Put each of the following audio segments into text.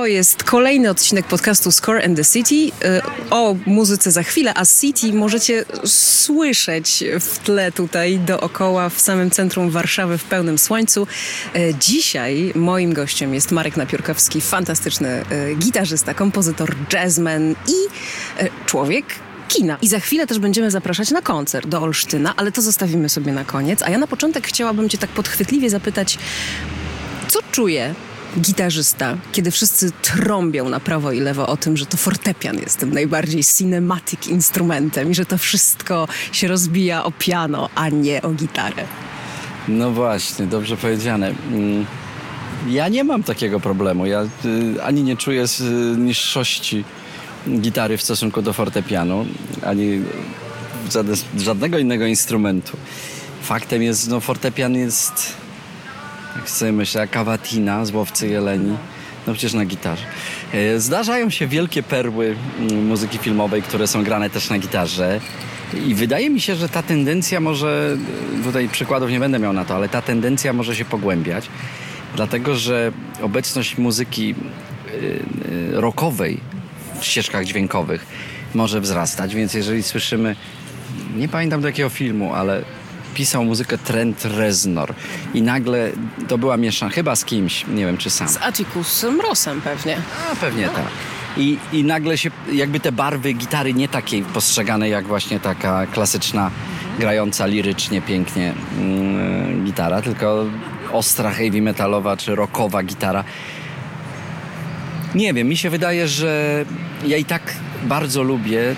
To jest kolejny odcinek podcastu Score and the City. O muzyce za chwilę, a City możecie słyszeć w tle tutaj dookoła w samym centrum Warszawy w pełnym słońcu. Dzisiaj moim gościem jest Marek Napiórkowski, fantastyczny gitarzysta, kompozytor, jazzman i człowiek kina. I za chwilę też będziemy zapraszać na koncert do Olsztyna, ale to zostawimy sobie na koniec. A ja na początek chciałabym cię tak podchwytliwie zapytać, co czuje gitarzysta, kiedy wszyscy trąbią na prawo i lewo o tym, że to fortepian jest tym najbardziej cinematic instrumentem i że to wszystko się rozbija o piano, a nie o gitarę. No właśnie, dobrze powiedziane. Ja nie mam takiego problemu. Ja ani nie czuję niższości gitary w stosunku do fortepianu, ani żadnego innego instrumentu. Faktem jest, no fortepian jest, jak sobie myślę, Cavatina z Łowcy Jeleni, no przecież na gitarze. Zdarzają się wielkie perły muzyki filmowej, które są grane też na gitarze i wydaje mi się, że ta tendencja może, tutaj przykładów nie będę miał na to, ale ta tendencja może się pogłębiać, dlatego że obecność muzyki rockowej w ścieżkach dźwiękowych może wzrastać, więc jeżeli słyszymy, nie pamiętam do jakiego filmu, ale pisał muzykę Trent Reznor i nagle to była mieszana, chyba z kimś, nie wiem czy sam. Z Atticusem Rossem pewnie. A pewnie tak. I nagle się jakby te barwy gitary nie takiej postrzegane jak właśnie taka klasyczna, grająca lirycznie, pięknie gitara, tylko ostra heavy metalowa czy rockowa gitara. Nie wiem, mi się wydaje, że ja i tak bardzo lubię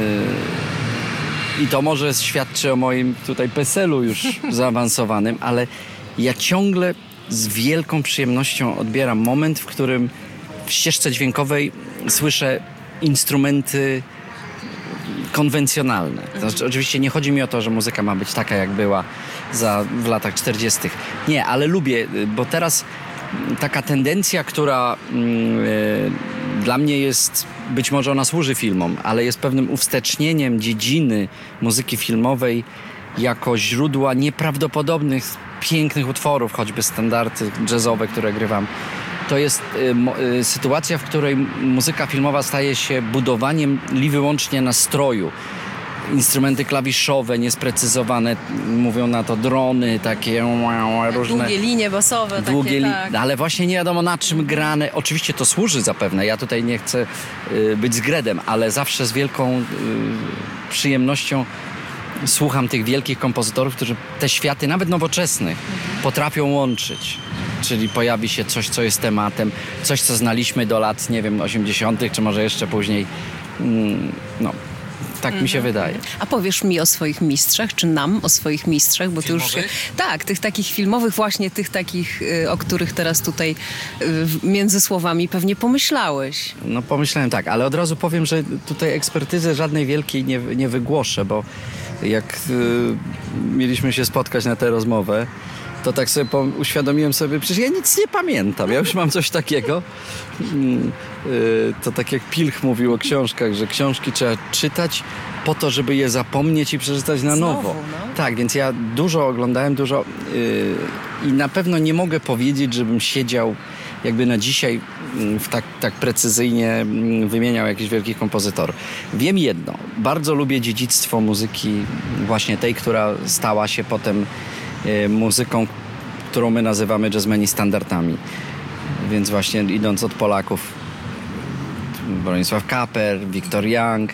i to może świadczy o moim tutaj PESEL-u już zaawansowanym, ale ja ciągle z wielką przyjemnością odbieram moment, w którym w ścieżce dźwiękowej słyszę instrumenty konwencjonalne. To znaczy, oczywiście nie chodzi mi o to, że muzyka ma być taka, jak była w latach 40. Nie, ale lubię, bo teraz taka tendencja, która dla mnie jest, być może ona służy filmom, ale jest pewnym uwstecznieniem dziedziny muzyki filmowej jako źródła nieprawdopodobnych, pięknych utworów, choćby standardy jazzowe, które grywam. To jest sytuacja, w której muzyka filmowa staje się budowaniem wyłącznie nastroju. Instrumenty klawiszowe, niesprecyzowane, mówią na to drony, takie różne... Długie linie basowe. Tak. Ale właśnie nie wiadomo na czym grane. Oczywiście to służy zapewne, ja tutaj nie chcę być zgredem, ale zawsze z wielką przyjemnością słucham tych wielkich kompozytorów, którzy te światy, nawet nowoczesnych, potrafią łączyć. Czyli pojawi się coś, co jest tematem, coś, co znaliśmy do lat, nie wiem, 80., czy może jeszcze później. No, tak mi się wydaje. A powiesz mi o swoich mistrzach, czy nam o swoich mistrzach? Bo ty już tak, tych takich filmowych, właśnie tych takich, o których teraz tutaj między słowami pewnie pomyślałeś. No pomyślałem tak, ale od razu powiem, że tutaj ekspertyzy żadnej wielkiej nie wygłoszę, bo jak mieliśmy się spotkać na tę rozmowę, to tak sobie uświadomiłem sobie, przecież ja nic nie pamiętam, ja już mam coś takiego. To tak jak Pilch mówił o książkach, że książki trzeba czytać po to, żeby je zapomnieć i przeczytać na nowo. No. Tak, więc ja dużo oglądałem, i na pewno nie mogę powiedzieć, żebym siedział jakby na dzisiaj tak precyzyjnie wymieniał jakichś wielkich kompozytorów. Wiem jedno, bardzo lubię dziedzictwo muzyki właśnie tej, która stała się potem muzyką, którą my nazywamy jazzmeni standardami. Więc właśnie idąc od Polaków, Bronisław Kaper, Victor Young,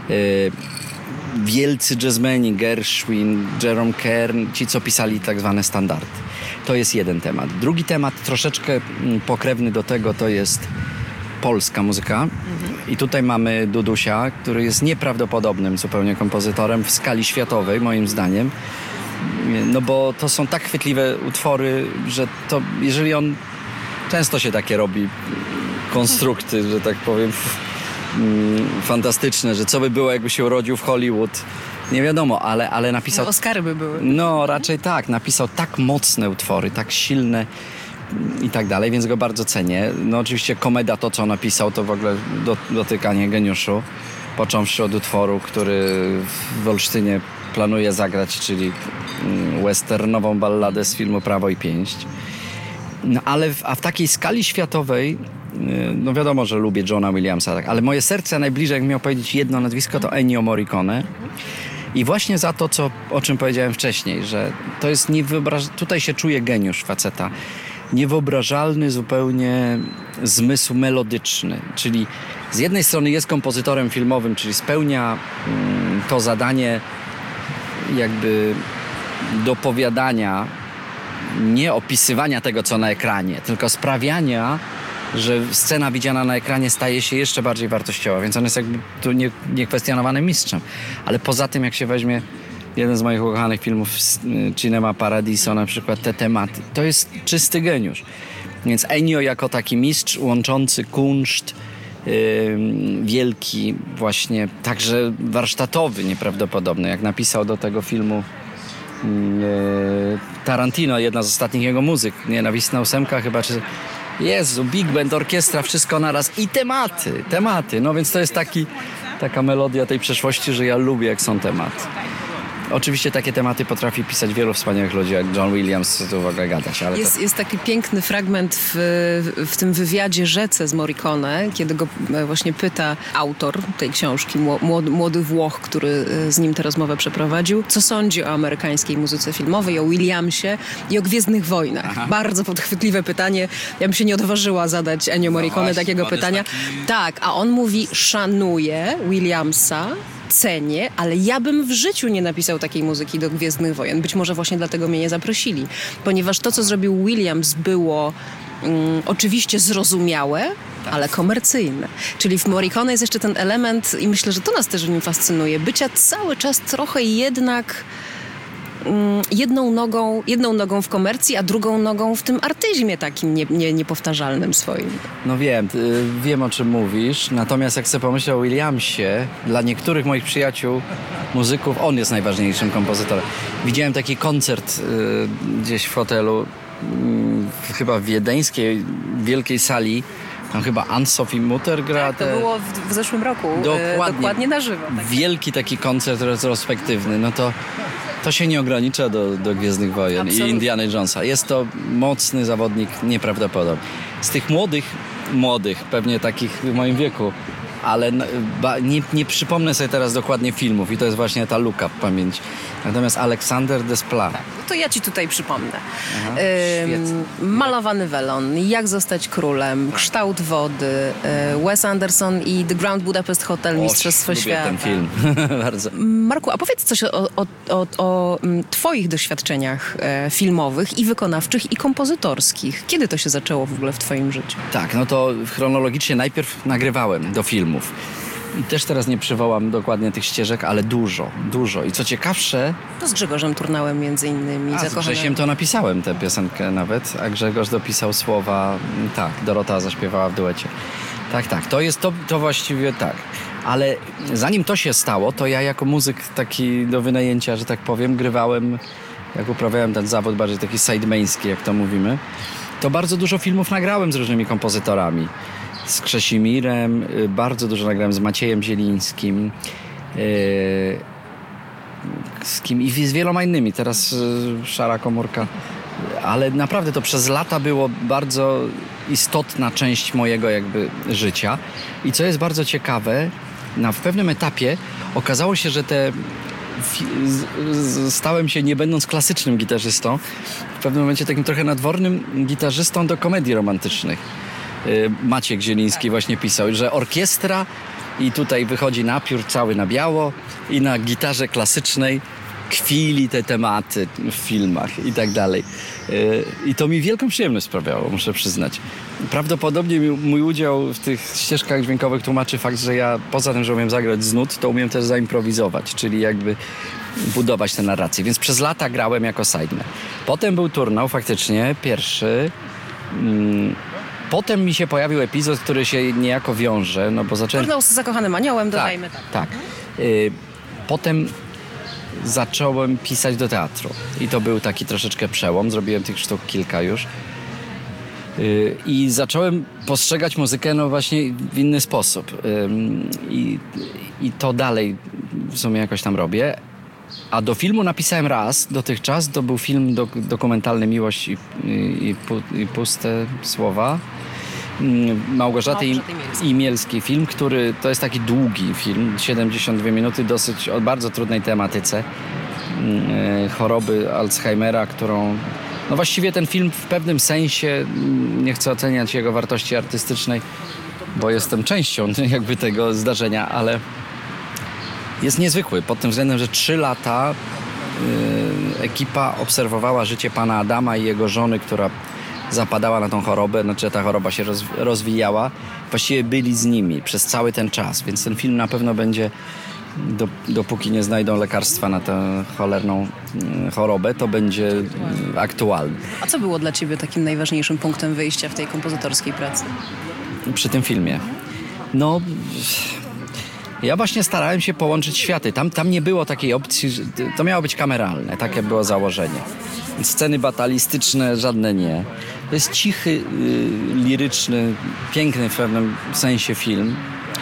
wielcy jazzmeni, Gershwin, Jerome Kern, ci co pisali tak zwane standardy. To jest jeden temat. Drugi temat, troszeczkę pokrewny do tego, to jest polska muzyka. I tutaj mamy Dudusia, który jest nieprawdopodobnym zupełnie kompozytorem w skali światowej, moim zdaniem. No bo to są tak chwytliwe utwory, że to, jeżeli on... Często się takie robi konstrukty, że tak powiem, fantastyczne, że co by było, jakby się urodził w Hollywood. Nie wiadomo, ale napisał... Oscary by były. No, raczej tak. Napisał tak mocne utwory, tak silne i tak dalej, więc go bardzo cenię. No oczywiście Komeda, to co napisał, to w ogóle dotykanie geniuszu. Począwszy od utworu, który w Olsztynie planuje zagrać, czyli westernową balladę z filmu Prawo i Pięść. No ale w takiej skali światowej no wiadomo, że lubię Johna Williamsa, tak, ale moje serce najbliżej, jak miał powiedzieć jedno nazwisko, to Ennio Morricone. I właśnie za to, o czym powiedziałem wcześniej, że to jest tutaj się czuje geniusz faceta. Niewyobrażalny zupełnie zmysł melodyczny, czyli z jednej strony jest kompozytorem filmowym, czyli spełnia to zadanie jakby dopowiadania, nie opisywania tego, co na ekranie, tylko sprawiania, że scena widziana na ekranie staje się jeszcze bardziej wartościowa, więc on jest jakby tu niekwestionowanym mistrzem. Ale poza tym, jak się weźmie jeden z moich ukochanych filmów Cinema Paradiso, na przykład te tematy, to jest czysty geniusz. Więc Ennio jako taki mistrz łączący kunszt, wielki właśnie, także warsztatowy, nieprawdopodobny, jak napisał do tego filmu Tarantino, jedna z ostatnich jego muzyk, Nienawistna ósemka chyba, czy Jezu, big band, orkiestra, wszystko naraz i tematy, no więc to jest taka melodia tej przeszłości, że ja lubię, jak są tematy. Oczywiście takie tematy potrafi pisać wielu wspaniałych ludzi, jak John Williams, to w ogóle gadać. Ale jest taki piękny fragment w tym wywiadzie Rzece z Morricone, kiedy go właśnie pyta autor tej książki, młody Włoch, który z nim tę rozmowę przeprowadził, co sądzi o amerykańskiej muzyce filmowej, o Williamsie i o Gwiezdnych Wojnach. Aha. Bardzo podchwytliwe pytanie. Ja bym się nie odważyła zadać Ennio Morricone takiego pytania. Tak, a on mówi, szanuje Williamsa, cenię, ale ja bym w życiu nie napisał takiej muzyki do Gwiezdnych Wojen. Być może właśnie dlatego mnie nie zaprosili. Ponieważ to, co zrobił Williams, było oczywiście zrozumiałe, ale komercyjne. Czyli w Morricone jest jeszcze ten element, i myślę, że to nas też w nim fascynuje, bycia cały czas trochę jednak jedną nogą w komercji, a drugą nogą w tym artyzmie takim niepowtarzalnym swoim. No wiem o czym mówisz, natomiast jak sobie pomyślę o Williamsie, dla niektórych moich przyjaciół, muzyków, on jest najważniejszym kompozytorem. Widziałem taki koncert gdzieś w hotelu, chyba w wiedeńskiej wielkiej sali, tam chyba Anne-Sophie Mutter gra. Tak, to było w zeszłym roku, dokładnie na żywo. Tak. Wielki taki koncert retrospektywny, no to się nie ogranicza do Gwiezdnych Wojen. Absolutnie. I Indiana Jonesa. Jest to mocny zawodnik, nieprawdopodobny. Z tych młodych, pewnie takich w moim wieku, ale nie przypomnę sobie teraz dokładnie filmów i to jest właśnie ta luka w pamięci. Natomiast Aleksander Desplat. To ja ci tutaj przypomnę. Malowany welon, Jak zostać królem, Kształt wody, Wes Anderson i The Grand Budapest Hotel, Mistrzostwo Świata. Lubię ten film. Bardzo. Marku, a powiedz coś o twoich doświadczeniach filmowych i wykonawczych i kompozytorskich. Kiedy to się zaczęło w ogóle w twoim życiu? Tak, no to chronologicznie najpierw nagrywałem do filmów. I też teraz nie przywołam dokładnie tych ścieżek, ale dużo. I co ciekawsze... To z Grzegorzem Turnałem między innymi. Z Grzesiem to napisałem tę piosenkę nawet, a Grzegorz dopisał słowa, tak, Dorota zaśpiewała w duecie. Tak, to właściwie tak. Ale zanim to się stało, to ja jako muzyk taki do wynajęcia, że tak powiem, grywałem, jak uprawiałem ten zawód bardziej taki sidemański, jak to mówimy, to bardzo dużo filmów nagrałem z różnymi kompozytorami. Z Krzesimirem, bardzo dużo nagrałem z Maciejem Zielińskim, z kim i z wieloma innymi. Teraz Szara komórka. Ale naprawdę to przez lata było bardzo istotna część mojego jakby życia. I co jest bardzo ciekawe, w pewnym etapie okazało się, że stałem się, nie będąc klasycznym gitarzystą, w pewnym momencie takim trochę nadwornym gitarzystą do komedii romantycznych. Maciek Zieliński właśnie pisał, że orkiestra i tutaj wychodzi napiór cały na biało i na gitarze klasycznej kwili te tematy w filmach i tak dalej. I to mi wielką przyjemność sprawiało, muszę przyznać. Prawdopodobnie mój udział w tych ścieżkach dźwiękowych tłumaczy fakt, że ja poza tym, że umiem zagrać z nut, to umiem też zaimprowizować, czyli jakby budować tę narrację. Więc przez lata grałem jako sideman. Potem był turnał faktycznie, pierwszy. Potem mi się pojawił epizod, który się niejako wiąże, no bo zacząłem... Turnał z Zakochanym Aniołem, dodajmy. Tak. Potem zacząłem pisać do teatru i to był taki troszeczkę przełom. Zrobiłem tych sztuk kilka już. I zacząłem postrzegać muzykę no właśnie w inny sposób. I to dalej w sumie jakoś tam robię. A do filmu napisałem raz dotychczas. To był film dokumentalny Miłość i puste słowa. Małgorzaty Imielskiej. Film, który to jest taki długi film, 72 minuty, dosyć o bardzo trudnej tematyce choroby Alzheimera, którą no właściwie ten film w pewnym sensie, nie chcę oceniać jego wartości artystycznej, bo jestem częścią jakby tego zdarzenia, ale jest niezwykły pod tym względem, że 3 lata ekipa obserwowała życie pana Adama i jego żony, która zapadała na tą chorobę, znaczy ta choroba się rozwijała. Właściwie byli z nimi przez cały ten czas, więc ten film na pewno będzie, dopóki nie znajdą lekarstwa na tę cholerną chorobę, to będzie aktualny. A co było dla ciebie takim najważniejszym punktem wyjścia w tej kompozytorskiej pracy? Przy tym filmie? No, ja właśnie starałem się połączyć światy. Tam nie było takiej opcji, że to miało być kameralne, takie było założenie. Sceny batalistyczne żadne nie. To jest cichy, liryczny, piękny w pewnym sensie film.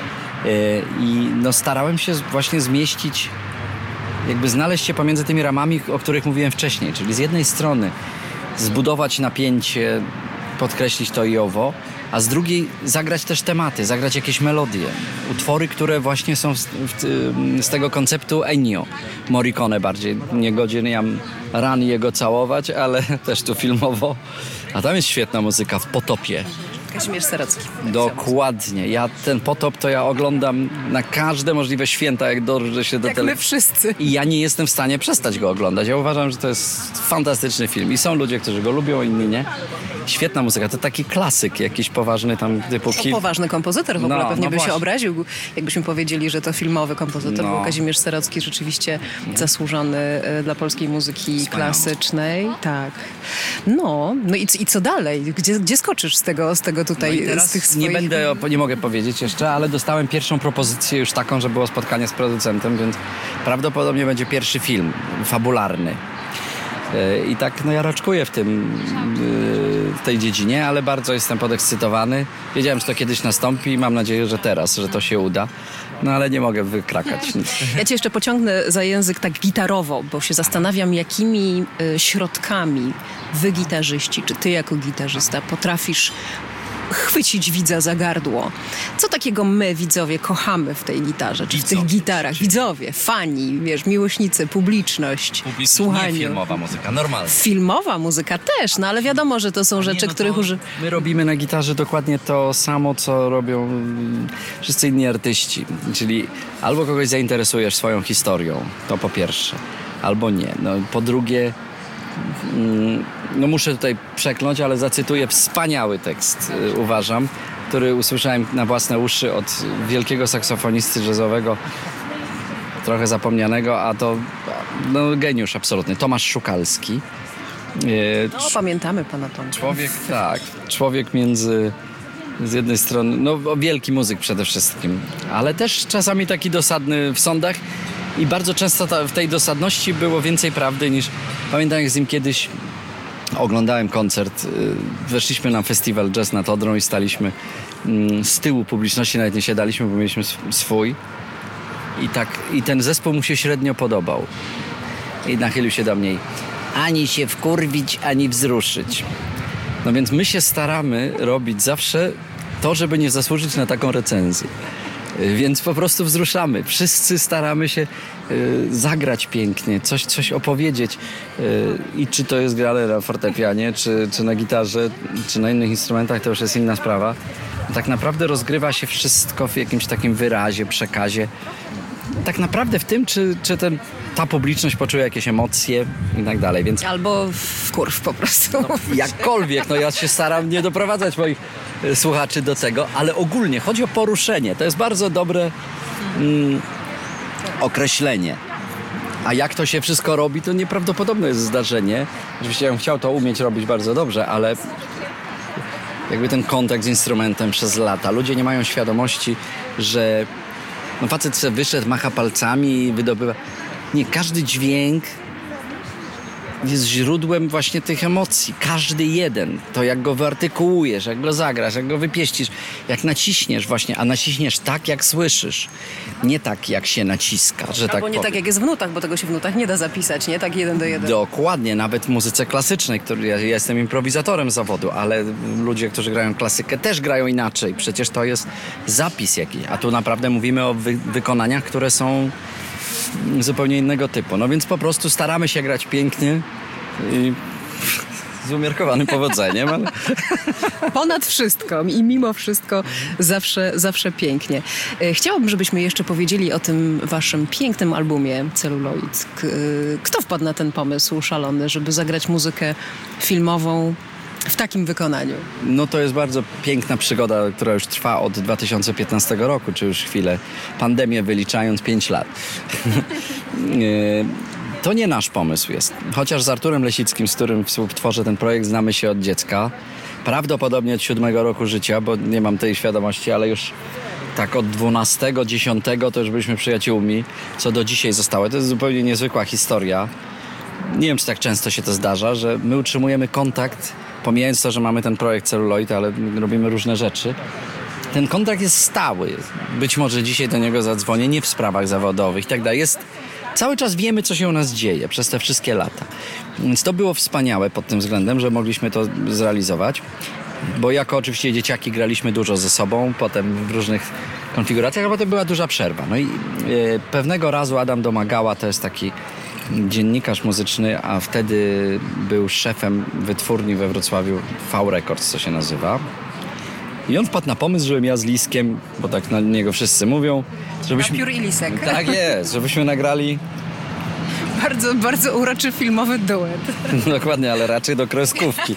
I no starałem się właśnie zmieścić, jakby znaleźć się pomiędzy tymi ramami, o których mówiłem wcześniej. Czyli z jednej strony zbudować napięcie, podkreślić to i owo, a z drugiej zagrać też tematy, zagrać jakieś melodie. Utwory, które właśnie są z tego konceptu Ennio Morricone bardziej. Nie godzien ran jego całować, ale też tu filmowo. A tam jest świetna muzyka w Potopie. Kazimierz Serocki. Dokładnie. Ja ten Potop to ja oglądam na każde możliwe święta, jak dorżę się do Jak my wszyscy. I ja nie jestem w stanie przestać go oglądać. Ja uważam, że to jest fantastyczny film. I są ludzie, którzy go lubią, inni nie. Świetna muzyka. To taki klasyk, jakiś poważny tam typu... Poważny kompozytor w ogóle pewnie by właśnie. się obraził, jakbyśmy powiedzieli, że to filmowy kompozytor był Kazimierz Serocki, rzeczywiście zasłużony dla polskiej muzyki klasycznej. Tak. No i co dalej? Gdzie skoczysz z tego tutaj, teraz z tych swoich... nie mogę powiedzieć jeszcze, ale dostałem pierwszą propozycję już taką, że było spotkanie z producentem, więc prawdopodobnie będzie pierwszy film fabularny. I tak ja raczkuję w tej dziedzinie, ale bardzo jestem podekscytowany. Wiedziałem, że to kiedyś nastąpi i mam nadzieję, że teraz, że to się uda. No ale nie mogę wykrakać. Ja cię jeszcze pociągnę za język tak gitarowo, bo się zastanawiam, jakimi środkami wy gitarzyści, czy ty jako gitarzysta potrafisz chwycić widza za gardło. Co takiego my, widzowie, kochamy w tej gitarze, czy w tych gitarach? Widzowie, fani, miłośnicy, publiczność, słuchanie. Nie filmowa muzyka, normalna. Filmowa muzyka też, no ale wiadomo, że to są rzeczy, których My robimy na gitarze dokładnie to samo, co robią wszyscy inni artyści. Czyli albo kogoś zainteresujesz swoją historią, to po pierwsze, albo nie. No, po drugie, no muszę tutaj przekląć, ale zacytuję wspaniały tekst, uważam, który usłyszałem na własne uszy od wielkiego saksofonisty jazzowego, trochę zapomnianego, a to geniusz absolutny, Tomasz Szukalski. Pamiętamy pana Tomka. Człowiek między z jednej strony, wielki muzyk przede wszystkim, ale też czasami taki dosadny w sądach i bardzo często w tej dosadności było więcej prawdy niż... Pamiętam, jak z nim kiedyś oglądałem koncert, weszliśmy na festiwal Jazz nad Odrą i staliśmy z tyłu publiczności, nawet nie siadaliśmy, bo mieliśmy swój i ten zespół mu się średnio podobał i nachylił się do mnie: ani się wkurwić, ani wzruszyć. No więc my się staramy robić zawsze to, żeby nie zasłużyć na taką recenzję. Więc po prostu wzruszamy. Wszyscy staramy się zagrać pięknie, coś opowiedzieć. I czy to jest grane na fortepianie, czy na gitarze, czy na innych instrumentach, to już jest inna sprawa. Tak naprawdę rozgrywa się wszystko w jakimś takim wyrazie, przekazie. Tak naprawdę w tym, czy ta publiczność poczuje jakieś emocje i tak dalej. Więc... Albo wkurw po prostu. Jakkolwiek, ja się staram nie doprowadzać moich słuchaczy do tego, ale ogólnie chodzi o poruszenie. To jest bardzo dobre określenie. A jak to się wszystko robi, to nieprawdopodobne jest zdarzenie. Oczywiście ja bym chciał to umieć robić bardzo dobrze, ale jakby ten kontakt z instrumentem przez lata. Ludzie nie mają świadomości, że facet sobie wyszedł, macha palcami i wydobywa... Nie, każdy dźwięk jest źródłem właśnie tych emocji. Każdy jeden. To jak go wyartykułujesz, jak go zagrasz, jak go wypieścisz, jak naciśniesz właśnie, a naciśniesz tak, jak słyszysz. Nie tak, jak się naciska, że tak Albo nie powiem. tak jak jest w nutach, bo tego się w nutach nie da zapisać, nie? Tak 1 do 1. Dokładnie, nawet w muzyce klasycznej, ja jestem improwizatorem zawodu, ale ludzie, którzy grają klasykę, też grają inaczej. Przecież to jest zapis jakiś, a tu naprawdę mówimy o wykonaniach, które są zupełnie innego typu. No więc po prostu staramy się grać pięknie i z umiarkowanym powodzeniem, ale... Ponad wszystko i mimo wszystko zawsze pięknie. Chciałabym, żebyśmy jeszcze powiedzieli o tym waszym pięknym albumie Celluloid. Kto wpadł na ten pomysł szalony, żeby zagrać muzykę filmową w takim wykonaniu? No to jest bardzo piękna przygoda, która już trwa od 2015 roku, czy już chwilę. Pandemię wyliczając 5 lat. To nie nasz pomysł jest. Chociaż z Arturem Lesickim, z którym współtworzę ten projekt, znamy się od dziecka. Prawdopodobnie od 7 roku życia, bo nie mam tej świadomości, ale już tak od 12, 10 to już byliśmy przyjaciółmi, co do dzisiaj zostało. To jest zupełnie niezwykła historia. Nie wiem, czy tak często się to zdarza, że my utrzymujemy kontakt, pomijając to, że mamy ten projekt Celluloid, ale robimy różne rzeczy. Ten kontakt jest stały. Być może dzisiaj do niego zadzwonię, nie w sprawach zawodowych i tak dalej. Cały czas wiemy, co się u nas dzieje przez te wszystkie lata. Więc to było wspaniałe pod tym względem, że mogliśmy to zrealizować. Bo jako oczywiście dzieciaki graliśmy dużo ze sobą, potem w różnych konfiguracjach, a potem była duża przerwa. No i pewnego razu Adam Domagała, to jest taki dziennikarz muzyczny, a wtedy był szefem wytwórni we Wrocławiu V-Records, co się nazywa. I on wpadł na pomysł, żebym ja z Liskiem, bo tak na niego wszyscy mówią, żebyśmy... Piór i Lisek. Tak jest, żebyśmy nagrali... Bardzo, bardzo uroczy filmowy duet. Dokładnie, ale raczej do kreskówki.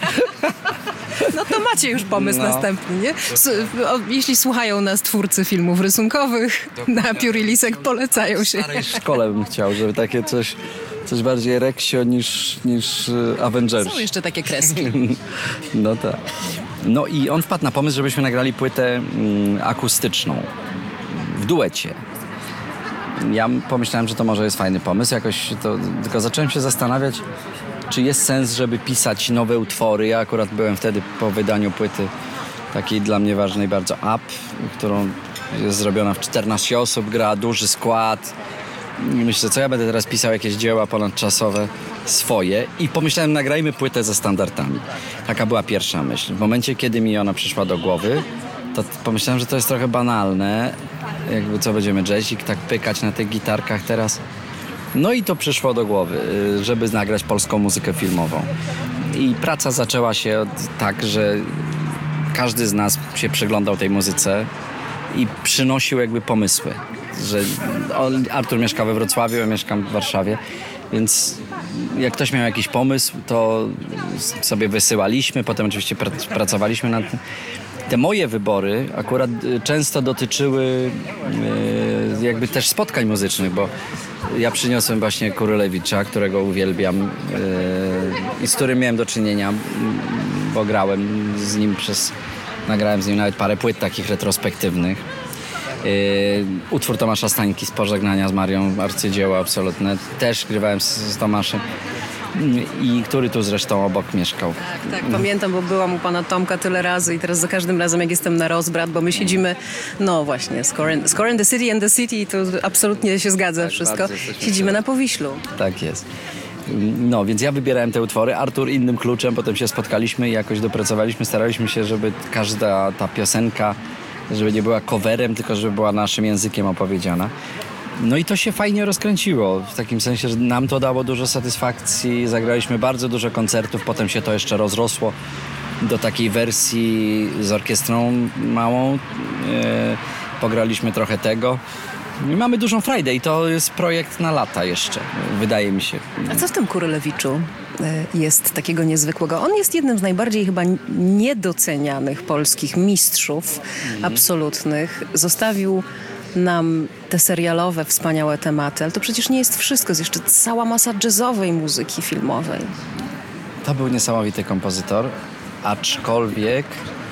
No to macie już pomysł następny, nie? Jeśli słuchają nas twórcy filmów rysunkowych, na Piór i Lisek polecają się. W starej szkole bym chciał, żeby takie coś bardziej Reksio niż Avengers. Są jeszcze takie kreski. No tak. No i on wpadł na pomysł, żebyśmy nagrali płytę akustyczną w duecie. Ja pomyślałem, że to może jest fajny pomysł. Tylko zacząłem się zastanawiać, czy jest sens, żeby pisać nowe utwory. Ja akurat byłem wtedy po wydaniu płyty takiej dla mnie ważnej bardzo Up, którą jest zrobiona w 14 osób, gra duży skład. I myślę, co ja będę teraz pisał jakieś dzieła ponadczasowe swoje i pomyślałem, nagrajmy płytę ze standardami. Taka była pierwsza myśl. W momencie, kiedy mi ona przyszła do głowy, to pomyślałem, że to jest trochę banalne. Jakby co, będziemy jazzik tak pykać na tych gitarkach teraz. No i to przyszło do głowy, żeby nagrać polską muzykę filmową. I praca zaczęła się tak, że każdy z nas się przyglądał tej muzyce i przynosił jakby pomysły. Że Artur mieszka we Wrocławiu, ja mieszkam w Warszawie, więc jak ktoś miał jakiś pomysł, to sobie wysyłaliśmy, potem oczywiście pracowaliśmy nad tym. Te moje wybory akurat często dotyczyły jakby też spotkań muzycznych, bo ja przyniosłem właśnie Kurylewicza, którego uwielbiam i z którym miałem do czynienia, bo nagrałem z nim nawet parę płyt takich retrospektywnych. Utwór Tomasza Stańki z Pożegnania z Marią, arcydzieło absolutne. Też grywałem z Tomaszem. I który tu zresztą obok mieszkał. Tak, pamiętam, bo byłam u pana Tomka tyle razy i teraz za każdym razem, jak jestem na rozbrat, bo my siedzimy, no właśnie, Score and the City, to absolutnie się zgadza tak, wszystko. Siedzimy na Powiślu. Tak jest. No, więc ja wybierałem te utwory, Artur innym kluczem, potem się spotkaliśmy i jakoś dopracowaliśmy, staraliśmy się, żeby każda ta piosenka, żeby nie była coverem, tylko żeby była naszym językiem opowiedziana. No i to się fajnie rozkręciło, w takim sensie, że nam to dało dużo satysfakcji, zagraliśmy bardzo dużo koncertów, potem się to jeszcze rozrosło do takiej wersji z orkiestrą małą, pograliśmy trochę tego i mamy dużą frajdę i to jest projekt na lata jeszcze, wydaje mi się. A co w tym Kurylewiczu jest takiego niezwykłego? On jest jednym z najbardziej chyba niedocenianych polskich mistrzów absolutnych. Zostawił nam te serialowe, wspaniałe tematy, ale to przecież nie jest wszystko, jest jeszcze cała masa jazzowej muzyki filmowej. To był niesamowity kompozytor, aczkolwiek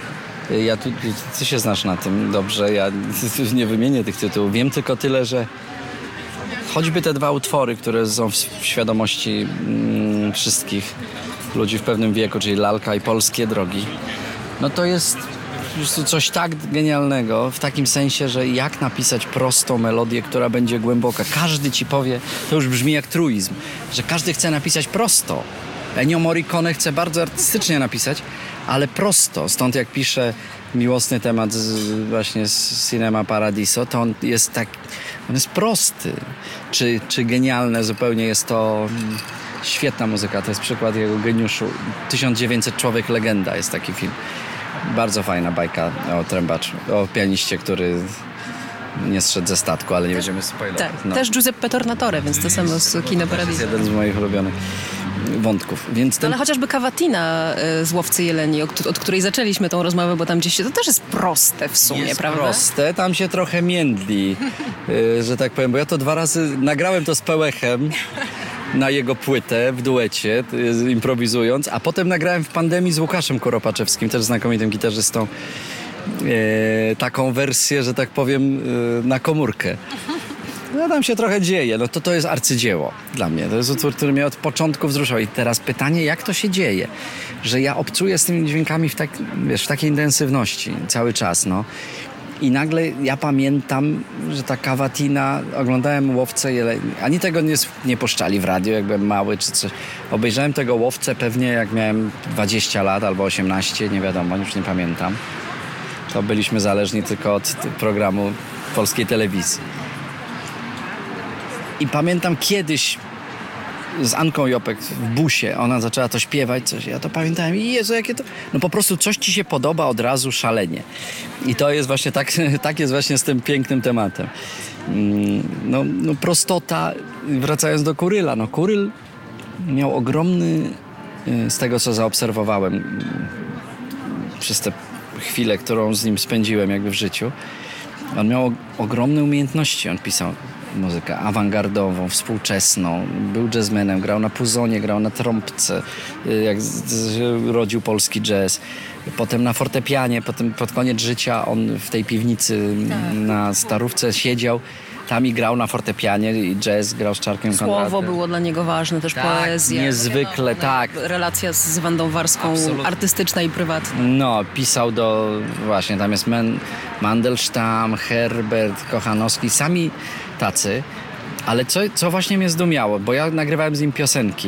ty się znasz na tym dobrze, ja nie wymienię tych tytułów, wiem tylko tyle, że choćby te dwa utwory, które są w świadomości wszystkich ludzi w pewnym wieku, czyli Lalka i Polskie Drogi. No to jest po prostu coś tak genialnego, w takim sensie, że jak napisać prostą melodię, która będzie głęboka. Każdy ci powie, to już brzmi jak truizm, że każdy chce napisać prosto. Ennio Morricone chce bardzo artystycznie napisać, ale prosto. Stąd jak pisze miłosny temat właśnie z Cinema Paradiso, to on jest prosty. Czy genialne zupełnie jest to świetna muzyka. To jest przykład jego geniuszu. 1900 Człowiek Legenda jest taki film. Bardzo fajna bajka o trębaczu, o pianiście, który nie zszedł ze statku, ale nie będziemy spoilować. Tak, też Giuseppe Tornatore, więc to samo z Kino Paradiso. To jest jeden z moich ulubionych wątków. Więc Ale chociażby Cavatina z Łowcy Jeleni, od której zaczęliśmy tą rozmowę, bo tam gdzieś to też jest proste w sumie, jest prawda? Proste, tam się trochę międli, że tak powiem, bo ja to 2 razy nagrałem to z Pełechem na jego płytę w duecie, improwizując, a potem nagrałem w pandemii z Łukaszem Kuropaczewskim, też znakomitym gitarzystą, taką wersję, że tak powiem, na komórkę. No tam się trochę dzieje, no to jest arcydzieło dla mnie. To jest utwór, który mnie od początku wzruszał. I teraz pytanie, jak to się dzieje, że ja obcuję z tymi dźwiękami w takiej intensywności cały czas, no. I nagle ja pamiętam, że ta Cavatina, oglądałem Łowcę Jeleni. Ani tego nie puszczali w radio, jak byłem mały czy coś. Obejrzałem tego Łowcę pewnie jak miałem 20 lat albo 18, nie wiadomo, już nie pamiętam. To byliśmy zależni tylko od programu polskiej telewizji. I pamiętam kiedyś z Anką Jopek w busie, ona zaczęła to śpiewać, coś. Ja to pamiętałem i Jezu, jakie to... No po prostu coś ci się podoba od razu szalenie. I to jest właśnie tak jest właśnie z tym pięknym tematem. No prostota, wracając do Kuryla. No Kuryl miał ogromny, z tego co zaobserwowałem przez tę chwilę, którą z nim spędziłem jakby w życiu, on miał ogromne umiejętności. On pisał muzykę awangardową, współczesną. Był jazzmenem, grał na puzonie, grał na trąbce, jak rodził polski jazz. Potem na fortepianie, potem pod koniec życia on w tej piwnicy na Starówce siedział. Tam i grał na fortepianie i jazz, grał z Czarkiem Konradem. Słowo było dla niego ważne, też poezja. Niezwykle, tak. Relacja z Wandą Warską, absolutnie. Artystyczna i prywatna. No, pisał właśnie, tam jest Mandelstam, Herbert, Kochanowski, sami tacy. Ale co właśnie mnie zdumiało, bo ja nagrywałem z nim piosenki.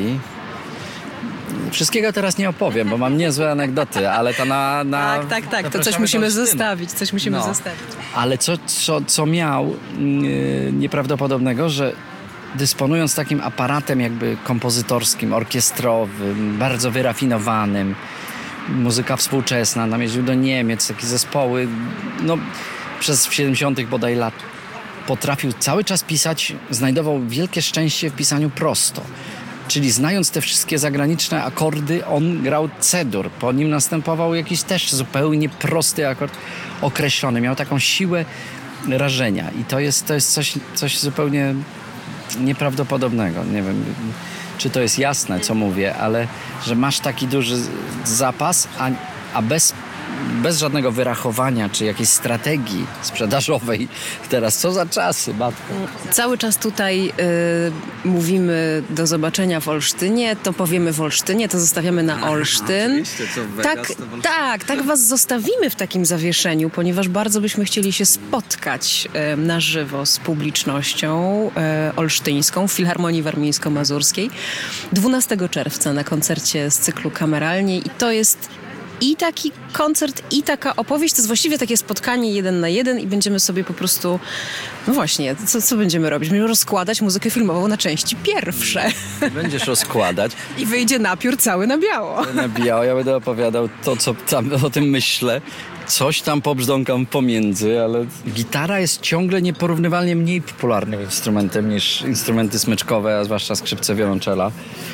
Wszystkiego teraz nie opowiem, bo mam niezłe anegdoty, ale to Tak, to coś musimy zostawić, Ale co miał nieprawdopodobnego, że dysponując takim aparatem jakby kompozytorskim, orkiestrowym, bardzo wyrafinowanym, muzyka współczesna, nam jeździł do Niemiec, takie zespoły, no przez 70 bodaj lat potrafił cały czas pisać, znajdował wielkie szczęście w pisaniu prosto. Czyli znając te wszystkie zagraniczne akordy, on grał C-dur. Po nim następował jakiś też zupełnie prosty akord określony. Miał taką siłę rażenia. I to jest coś zupełnie nieprawdopodobnego. Nie wiem, czy to jest jasne, co mówię, ale że masz taki duży zapas, a bez żadnego wyrachowania, czy jakiejś strategii sprzedażowej. Teraz co za czasy, matko. Cały czas tutaj mówimy do zobaczenia w Olsztynie, to powiemy w Olsztynie, to zostawiamy na Olsztyn. Oczywiście, co w Vegas, tak was zostawimy w takim zawieszeniu, ponieważ bardzo byśmy chcieli się spotkać na żywo z publicznością olsztyńską w Filharmonii Warmińsko-Mazurskiej 12 czerwca na koncercie z cyklu Kameralnie i to jest i taki koncert, i taka opowieść. To jest właściwie takie spotkanie 1 na 1 i będziemy sobie po prostu... No właśnie, co będziemy robić? Będziemy rozkładać muzykę filmową na części pierwsze. Będziesz rozkładać. I wyjdzie napiór cały na biało. Na biało. Ja będę opowiadał to, co tam o tym myślę. Coś tam pobrzdąkam pomiędzy, ale gitara jest ciągle nieporównywalnie mniej popularnym instrumentem niż instrumenty smyczkowe, a zwłaszcza skrzypce, wiolonczela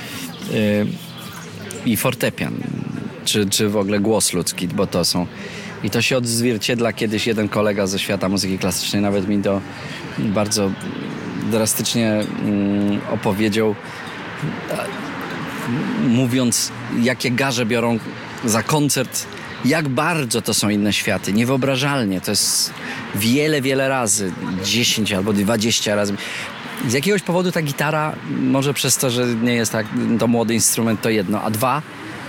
i fortepian. Czy w ogóle głos ludzki, bo to są. I to się odzwierciedla. Kiedyś jeden kolega ze świata muzyki klasycznej nawet mi to bardzo drastycznie opowiedział, mówiąc, jakie garze biorą za koncert Jak bardzo to są inne światy, niewyobrażalnie. To jest wiele, wiele razy, 10 albo 20 razy. Z jakiegoś powodu ta gitara, może przez to, że nie jest tak, to młody instrument, to jedno, a dwa,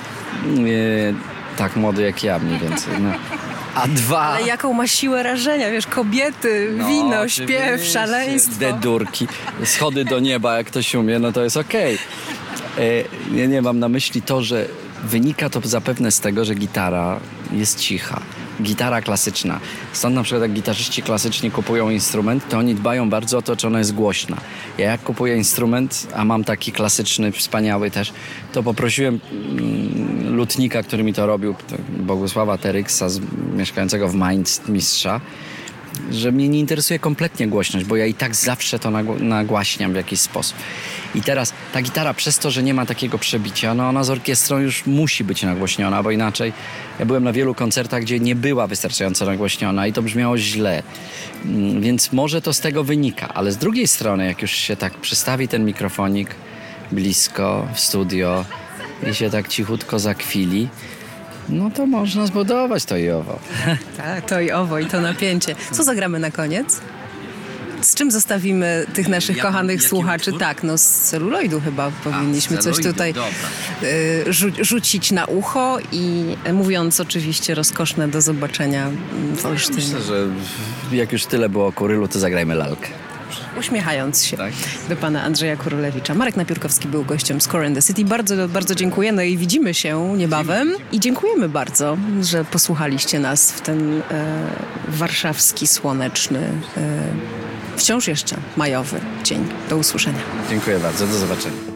tak młody jak ja mniej więcej, no. A dwa... Ale jaką ma siłę rażenia, wiesz, kobiety, wino, śpiew, szaleństwo. Dedurki, schody do nieba, jak ktoś umie, no to jest okej. Ja nie mam na myśli to, że wynika to zapewne z tego, że gitara jest cicha. Gitara klasyczna. Stąd na przykład jak gitarzyści klasyczni kupują instrument, to oni dbają bardzo o to, czy ona jest głośna. Ja jak kupuję instrument, a mam taki klasyczny, wspaniały też, to poprosiłem lutnika, który mi to robił, Bogusława Teryksa, mieszkającego w Mainz, mistrza, że mnie nie interesuje kompletnie głośność, bo ja i tak zawsze to nagłaśniam w jakiś sposób. I teraz ta gitara przez to, że nie ma takiego przebicia, no ona z orkiestrą już musi być nagłośniona, bo inaczej ja byłem na wielu koncertach, gdzie nie była wystarczająco nagłośniona i to brzmiało źle. Więc może to z tego wynika, ale z drugiej strony, jak już się tak przystawi ten mikrofonik blisko w studio i się tak cichutko zakwili, no to można zbudować to i owo. Tak, to i owo i to napięcie. Co zagramy na koniec? Z czym zostawimy tych naszych kochanych słuchaczy? Utwór? Tak, no z celuloidu chyba powinniśmy coś tutaj rzucić na ucho i mówiąc oczywiście rozkoszne do zobaczenia w Olsztynie. Myślę, że jak już tyle było o Kurylu, to zagrajmy lalkę. Uśmiechając się Tak. do pana Andrzeja Kurylewicza. Marek Napiórkowski był gościem Score and the City. Bardzo, bardzo dziękuję. No i widzimy się niebawem. I dziękujemy bardzo, że posłuchaliście nas w ten warszawski, słoneczny, wciąż jeszcze majowy dzień. Do usłyszenia. Dziękuję bardzo, do zobaczenia.